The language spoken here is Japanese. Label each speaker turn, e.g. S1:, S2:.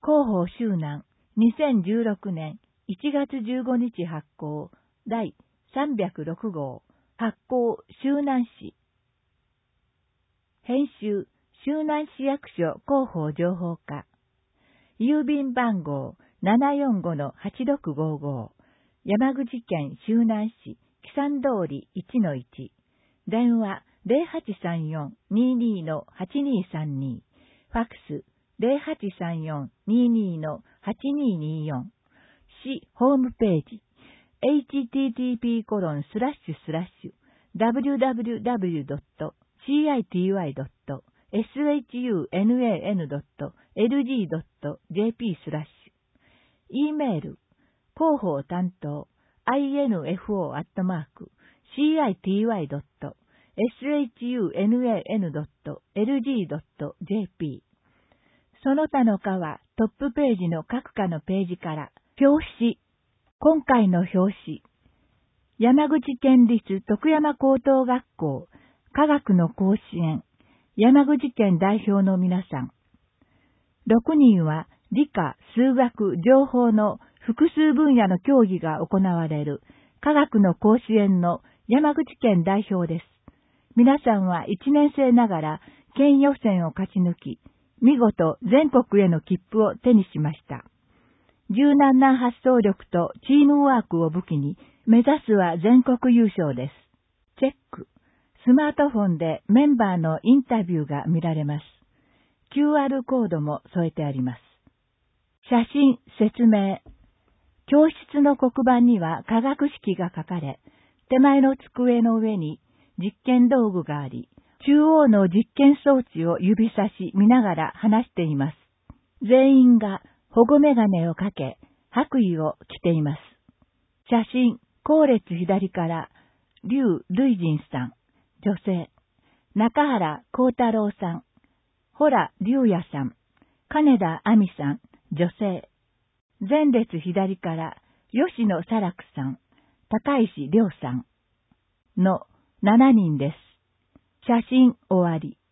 S1: 広報周南2016年1月15日発行第306号発行周南市編集周南市役所広報情報課郵便番号 745-8655 山口県周南市木山通り 1-1 電話 0834-22-8232 ファックス 0834-22-8224 市ホームページ http://www.city.sunan.lg.jp/ E メール広報担当 info@city.sunan.lg.jp その他の課はトップページの各課のページから表紙今回の表紙山口県立徳山高等学校科学の甲子園山口県代表の皆さん6人は理科、数学、情報の複数分野の競技が行われる科学の甲子園の山口県代表です。皆さんは1年生ながら県予選を勝ち抜き、見事全国への切符を手にしました。柔軟な発想力とチームワークを武器に目指すは全国優勝です。チェック。スマートフォンでメンバーのインタビューが見られます。QR コードも添えてあります。写真、説明。教室の黒板には化学式が書かれ、手前の机の上に実験道具があり、中央の実験装置を指差し見ながら話しています。全員が保護メガネをかけ、白衣を着ています。写真、後列左から、劉類人さん、女性。中原幸太郎さん、ホラ龍也さん、金田亜美さん、女性。前列左から、吉野沙楽さん、高石亮さんの7人です。写真終わり。